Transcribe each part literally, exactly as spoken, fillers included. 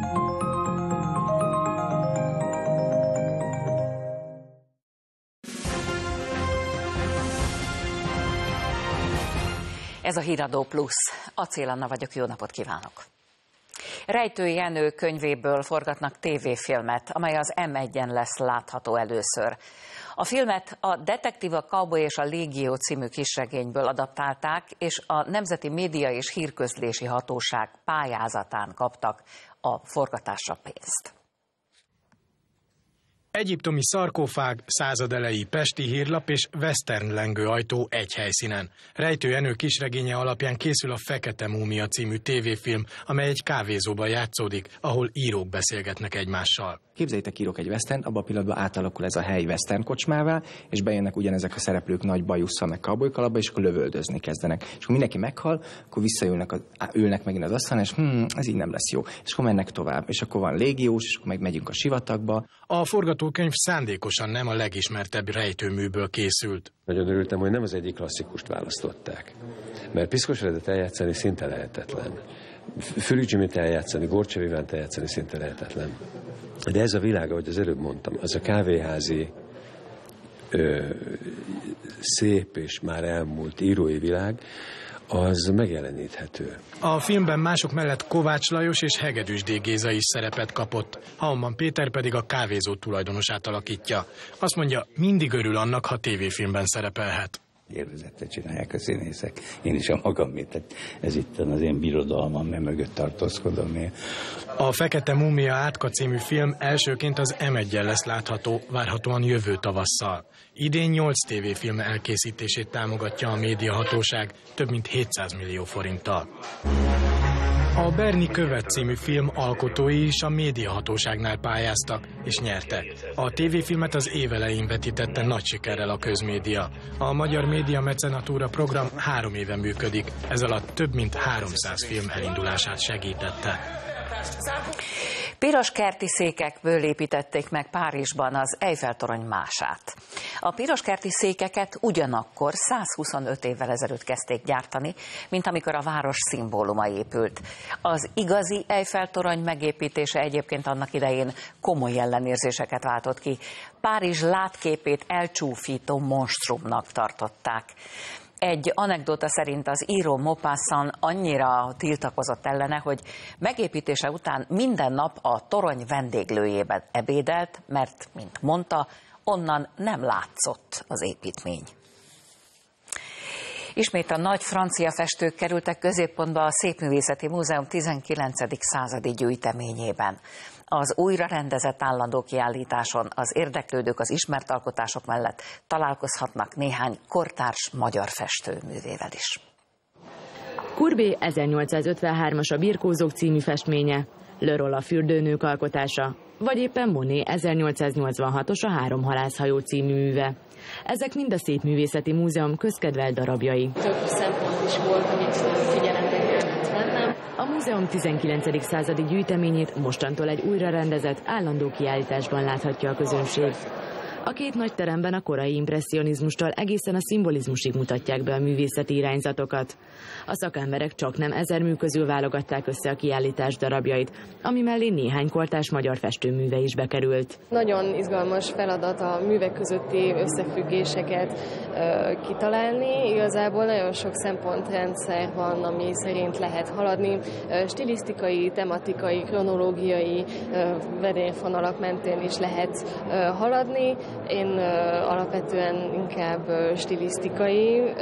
Ez a Híradó Plusz. Acél Anna vagyok, jó napot kívánok! Rejtő Jenő könyvéből forgatnak tévéfilmet, amely az em egyen lesz látható először. A filmet a Detektív, a Cowboy és a Légió című kisregényből adaptálták, és a Nemzeti Média és Hírközlési Hatóság pályázatán kaptak a forgatásra pénzt. Egyiptomi szarkófág, századelejé pesti hírlap és western lengőajtó egy helyszínen. Rejtő Jenő kisregénye alapján készül a Fekete Múmia című tévéfilm, amely egy kávézóban játszódik, ahol írók beszélgetnek egymással. Képzeljétek, írok egy western, abban a pillanatban átalakul ez a hely western kocsmává, és bejönnek ugyanezek a szereplők nagy bajusszal, meg cowboykalapba, és akkor lövöldözni kezdenek. És akkor mindenki meghal, akkor visszaülnek, a, ülnek megint az asztalon, és hm, ez így nem lesz jó. És akkor mennek tovább, és akkor van légiós, és akkor meg megyünk a sivatagba. A forgatókönyv szándékosan nem a legismertebb rejtőműből készült. Nagyon örültem, hogy nem az egyik klasszikust választották, mert Piszkos Fredet eljátszani szinte lehetetlen. Fürük Jimmy-t eljátszani, Gorcsev Ivánt eljátszani szinte lehetetlen. De ez a világ, ahogy az előbb mondtam, az a kávéházi ö, szép és már elmúlt írói világ, az megjeleníthető. A filmben mások mellett Kovács Lajos és Hegedűs D. Géza is szerepet kapott. Hauman Péter pedig a kávézó tulajdonosát alakítja. Azt mondja, mindig örül annak, ha tévéfilmben szerepelhet. Élvezettel csinálják a színészek. Én is a magamét, tehát ez itt az én birodalmam, mert mögött tartózkodom én. A Fekete Múmia Átka című film elsőként az em egyen lesz látható, várhatóan jövő tavasszal. Idén nyolc tévéfilm elkészítését támogatja a médiahatóság több mint hétszáz millió forinttal. A Berni Követ című film alkotói is a médiahatóságnál pályáztak, és nyertek. A tévéfilmet az év elején vetítette nagy sikerrel a közmédia. A Magyar Média Mecenatúra program három éve működik, ez alatt több mint háromszáz film elindulását segítette. Piroskerti székekből építették meg Párizsban az Eiffel-torony mását. A piroskerti székeket ugyanakkor százhuszonöt évvel ezelőtt kezdték gyártani, mint amikor a város szimbóluma épült. Az igazi Eiffel-torony megépítése egyébként annak idején komoly ellenérzéseket váltott ki. Párizs látképét elcsúfító monstrumnak tartották. Egy anekdóta szerint az író Maupassant annyira tiltakozott ellene, hogy megépítése után minden nap a torony vendéglőjében ebédelt, mert, mint mondta, onnan nem látszott az építmény. Ismét a nagy francia festők kerültek középpontba a Szépművészeti Múzeum tizenkilencedik századi gyűjteményében. Az újra rendezett állandó kiállításon az érdeklődők az ismert alkotások mellett találkozhatnak néhány kortárs magyar festőművével is. Courbet ezernyolcszázötvenhármas a Birkózók című festménye, Leroy a fürdőnők alkotása, vagy éppen Monet ezernyolcszáznyolcvanhatos a Három halászhajó című műve. Ezek mind a Szépművészeti Múzeum közkedvelt darabjai. Több szempont is volt, amit figyelembe kellett vennem. A múzeum tizenkilencedik századi gyűjteményét mostantól egy újra rendezett állandó kiállításban láthatja a közönség. A két nagy teremben a korai impresszionizmustól egészen a szimbolizmusig mutatják be a művészeti irányzatokat. A szakemberek csaknem ezer mű közül válogatták össze a kiállítás darabjait, ami mellé néhány kortárs magyar festőműve is bekerült. Nagyon izgalmas feladat a művek közötti összefüggéseket uh, kitalálni. Igazából nagyon sok szempontrendszer van, ami szerint lehet haladni. Uh, stilisztikai, tematikai, kronológiai uh, vedérfonalak mentén is lehet uh, haladni. Én uh, alapvetően inkább uh, stilisztikai uh,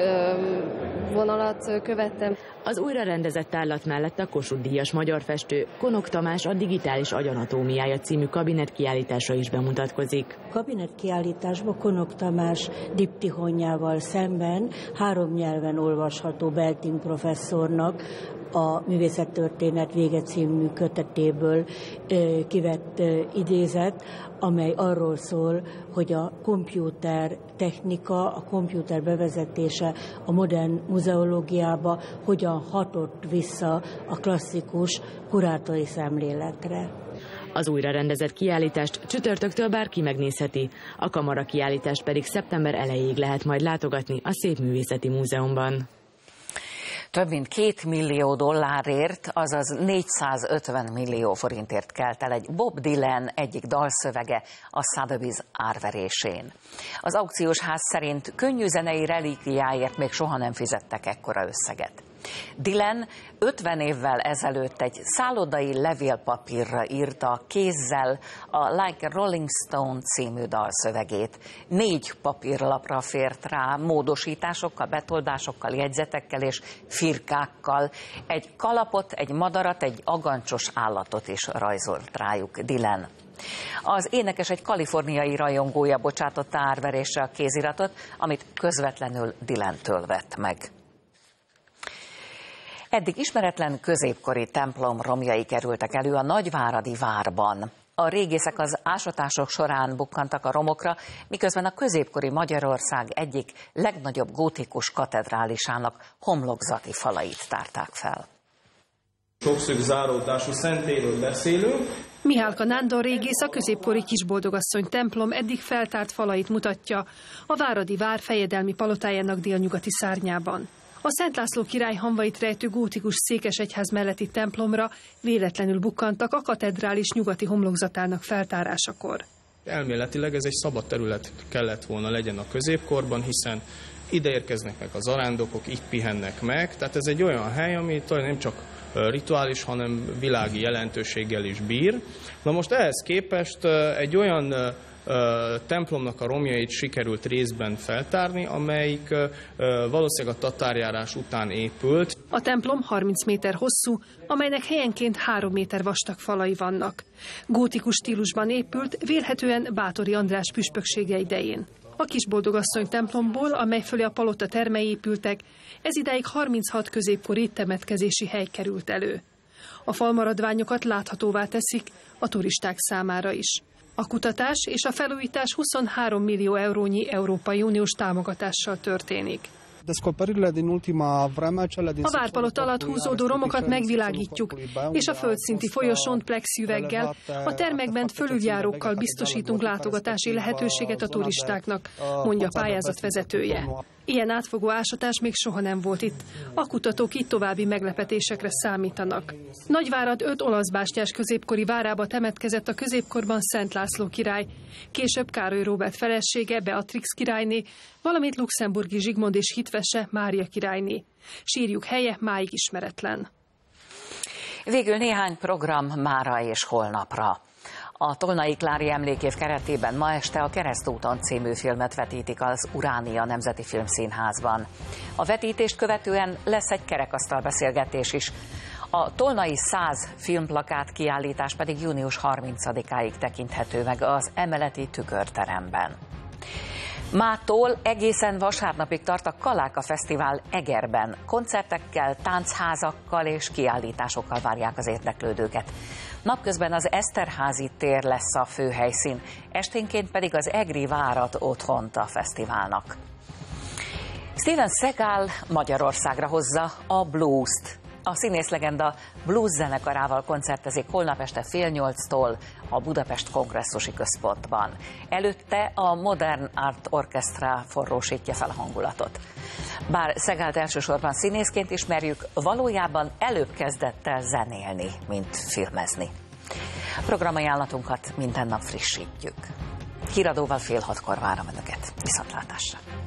vonalat követtem. Az újra rendezett tárlat mellett a Kossuth-díjas magyar festő Konok Tamás a Digitális agyanatómiája című kabinetkiállítása is bemutatkozik. Kabinetkiállításban Konok Tamás diptihonjával szemben három nyelven olvasható Belting professzornak a Művészettörténet vége című kötetéből kivett idézet, amely arról szól, hogy a komputer technika, a komputer bevezetése a modern muzeológiába hogyan hatott vissza a klasszikus kurátori szemléletre. Az újra rendezett kiállítást csütörtöktől bárki megnézheti, a kamara kiállítást pedig szeptember elejéig lehet majd látogatni a Szépművészeti Múzeumban. Több mint két millió dollárért, azaz négyszázötven millió forintért kelt el egy Bob Dylan egyik dalszövege a Sotheby's árverésén. Az aukciós ház szerint könnyű zenei relikviáért még soha nem fizettek ekkora összeget. Dylan ötven évvel ezelőtt egy szállodai levélpapírra írta kézzel a Like a Rolling Stone című dalszövegét. Négy papírlapra fért rá, módosításokkal, betoldásokkal, jegyzetekkel és firkákkal. Egy kalapot, egy madarat, egy agancsos állatot is rajzolt rájuk Dylan. Az énekes egy kaliforniai rajongója bocsátotta árverésre a kéziratot, amit közvetlenül Dylantől vett meg. Eddig ismeretlen középkori templom romjai kerültek elő a Nagyváradi várban. A régészek az ásatások során bukkantak a romokra, miközben a középkori Magyarország egyik legnagyobb gótikus katedrálisának homlokzati falait tárták fel. Sokszög záródású szentélyről beszélünk. Mihálka Nándor régész a középkori Kisboldogasszony templom eddig feltárt falait mutatja a Váradi vár fejedelmi palotájának délnyugati szárnyában. A Szent László király hamvait rejtő gótikus székesegyház melletti templomra véletlenül bukkantak a katedrális nyugati homlokzatának feltárásakor. Elméletileg ez egy szabad terület kellett volna legyen a középkorban, hiszen ide érkeznek meg az arándokok, itt pihennek meg. Tehát ez egy olyan hely, ami talán nem csak rituális, hanem világi jelentőséggel is bír. Na most ehhez képest egy olyan templomnak a romjait sikerült részben feltárni, amelyik valószínűleg a tatárjárás után épült. A templom harminc méter hosszú, amelynek helyenként három méter vastag falai vannak. Gótikus stílusban épült, vélhetően Báthori András püspöksége idején. A Kisboldogasszony templomból, amely fölé a palota termei épültek, ez idáig harminchat középkori temetkezési hely került elő. A falmaradványokat láthatóvá teszik a turisták számára is. A kutatás és a felújítás huszonhárom millió eurónyi Európai Uniós támogatással történik. A várpalota alatt húzódó romokat megvilágítjuk, és a földszinti folyosón plexüveggel, a termekben fölüljárókkal biztosítunk látogatási lehetőséget a turistáknak, mondja a pályázat vezetője. Ilyen átfogó ásatás még soha nem volt itt. A kutatók itt további meglepetésekre számítanak. Nagyvárad öt olaszbástyás középkori várába temetkezett a középkorban Szent László király, később Károly Róbert felesége Beatrix királyné, valamint luxemburgi Zsigmond és hitvese Mária királyné. Sírjuk helye máig ismeretlen. Végül néhány program mára és holnapra. A Tolnai Klári emlékév keretében ma este a Keresztúton című filmet vetítik az Uránia Nemzeti Filmszínházban. A vetítést követően lesz egy kerekasztal beszélgetés is. A Tolnai száz filmplakát kiállítás pedig június harmincadikáig tekinthető meg az emeleti tükörteremben. Mától egészen vasárnapig tart a Kaláka Fesztivál Egerben. Koncertekkel, táncházakkal és kiállításokkal várják az érdeklődőket. Napközben az Eszterházy tér lesz a főhelyszín, esténként pedig az egri várat otthont a fesztiválnak. Steven Seagal Magyarországra hozza a blues-t. A színészlegenda blues zenekarával koncertezik holnap este fél nyolctól a Budapest Kongresszusi Központban. Előtte a Modern Art Orchestra forrósítja fel a hangulatot. Bár Seagalt elsősorban színészként ismerjük, valójában előbb kezdett el zenélni, mint filmezni. Programajánlatunkat minden nap frissítjük. Híradóval fél hatkor várom Önöket. Viszontlátásra!